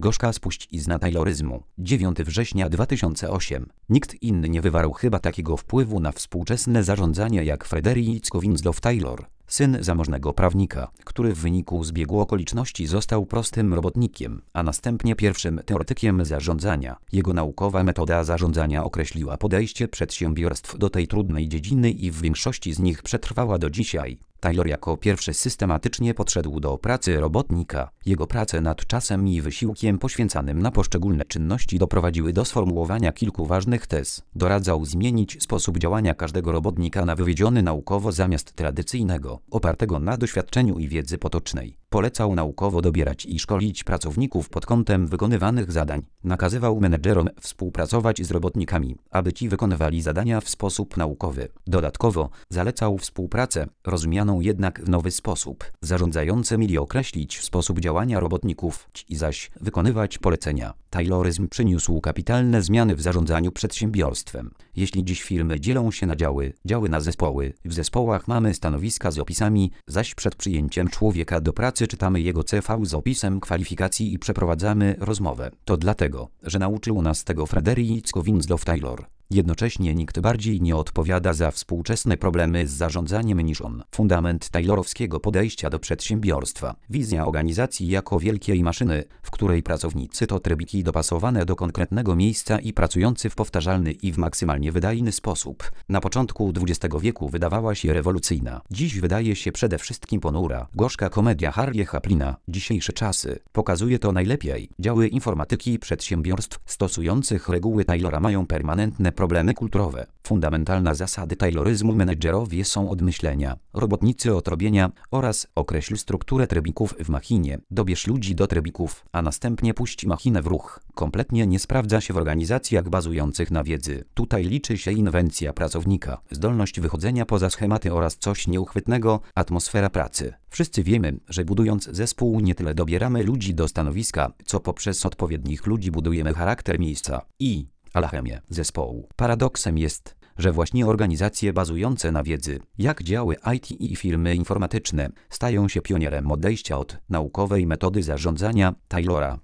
Gorzka spuścizna tayloryzmu. 9 września 2008. Nikt inny nie wywarł chyba takiego wpływu na współczesne zarządzanie jak Frederick Winslow Taylor, syn zamożnego prawnika, który w wyniku zbiegu okoliczności został prostym robotnikiem, a następnie pierwszym teoretykiem zarządzania. Jego naukowa metoda zarządzania określiła podejście przedsiębiorstw do tej trudnej dziedziny i w większości z nich przetrwała do dzisiaj. Taylor jako pierwszy systematycznie podszedł do pracy robotnika. Jego prace nad czasem i wysiłkiem poświęcanym na poszczególne czynności doprowadziły do sformułowania kilku ważnych tez. Doradzał zmienić sposób działania każdego robotnika na wywiedziony naukowo zamiast tradycyjnego, opartego na doświadczeniu i wiedzy potocznej. Polecał naukowo dobierać i szkolić pracowników pod kątem wykonywanych zadań. Nakazywał menedżerom współpracować z robotnikami, aby ci wykonywali zadania w sposób naukowy. Dodatkowo zalecał współpracę, rozumianą jednak w nowy sposób. Zarządzający mieli określić sposób działania robotników, ci zaś wykonywać polecenia. Tayloryzm przyniósł kapitalne zmiany w zarządzaniu przedsiębiorstwem. Jeśli dziś firmy dzielą się na działy na zespoły, w zespołach mamy stanowiska z opisami, zaś przed przyjęciem człowieka do pracy czytamy jego CV z opisem kwalifikacji i przeprowadzamy rozmowę. To dlatego, że nauczył nas tego Frederick Winslow Taylor. Jednocześnie nikt bardziej nie odpowiada za współczesne problemy z zarządzaniem niż on. Fundament taylorowskiego podejścia do przedsiębiorstwa. Wizja organizacji jako wielkiej maszyny, w której pracownicy to trybiki dopasowane do konkretnego miejsca i pracujący w powtarzalny i w maksymalnie wydajny sposób. Na początku XX wieku wydawała się rewolucyjna. Dziś wydaje się przede wszystkim ponura. Gorzka komedia Charlie'a Chaplina. Dzisiejsze czasy. Pokazuje to najlepiej. Działy informatyki przedsiębiorstw stosujących reguły Taylora mają permanentne problemy kulturowe. Fundamentalna zasady tayloryzmu: menedżerowie są od myślenia, robotnicy od robienia oraz określ strukturę trybików w machinie. Dobierz ludzi do trybików, a następnie puść machinę w ruch. Kompletnie nie sprawdza się w organizacjach bazujących na wiedzy. Tutaj liczy się inwencja pracownika, zdolność wychodzenia poza schematy oraz coś nieuchwytnego: atmosfera pracy. Wszyscy wiemy, że budując zespół nie tyle dobieramy ludzi do stanowiska, co poprzez odpowiednich ludzi budujemy charakter miejsca i alchemię zespołu. Paradoksem jest, że właśnie organizacje bazujące na wiedzy, jak działy IT i firmy informatyczne, stają się pionierem odejścia od naukowej metody zarządzania Taylora.